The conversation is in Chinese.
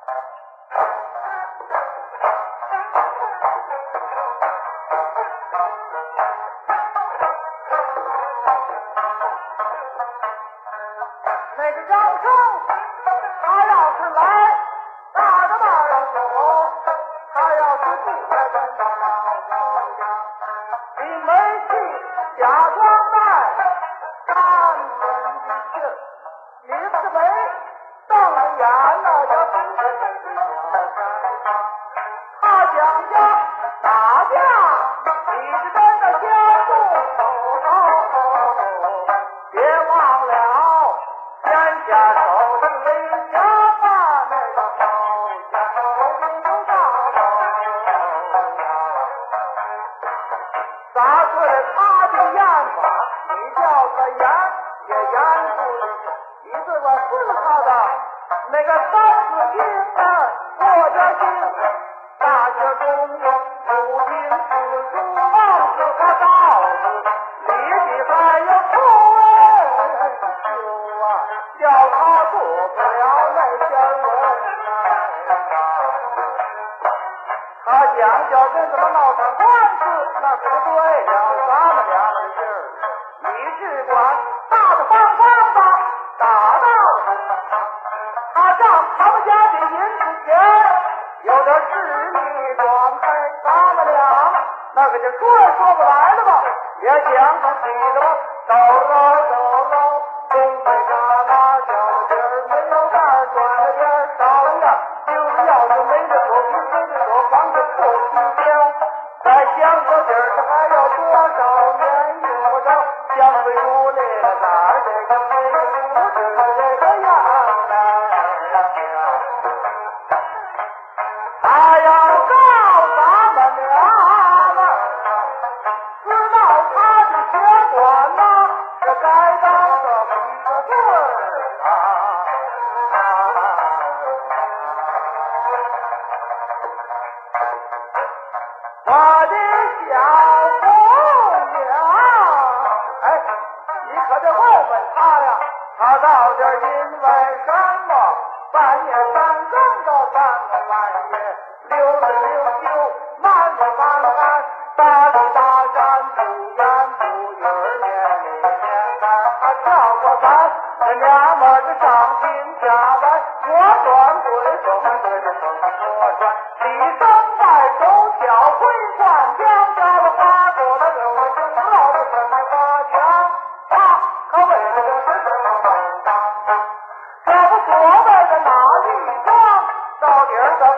那个张生，他要是来，大着大要走，他要是不来，咱就闹你没去假装在干人劲儿，你是没瞪着眼了，要不是他讲家打架，你是跟着相互走，别忘了天下手是为家啊，那个好像不大砸碎了他的烟法，你叫他严也严肃，你这个是他的那个三字经啊，我的心大学中用不听四书望是和道士，里里还有春秋啊，叫他做不了那些人。他讲叫跟怎么闹上官司，那是不对了，咱们两个劲儿，你只管大大方方的打到他让他们家的银子钱，有点势力状态，咱们俩那个就说也说不来了吧，也讲不起了吧，走喽，东北旮旯小街儿没有带儿转了点儿少了点儿，就是要是没得手皮没得手房子破皮标，在香河底儿这还要多少年有着香水如烈哪儿这个没不是这个样儿他要告咱们俩了，知道他的血管呐，是该当这么一个对儿啊。我的小姑娘，哎，你可得问问他呀，他到底因为什么半夜三更到三更半夜溜着溜溜慢着慢慢大里大山不言不语念里念来，他跳过山，这娘们儿就上心下来，我转对手对着手说转，里身外手脚挥换将家的花朵的柳儿就绕着什么花墙，他为了就是什么这不所谓的哪一桩，到底儿怎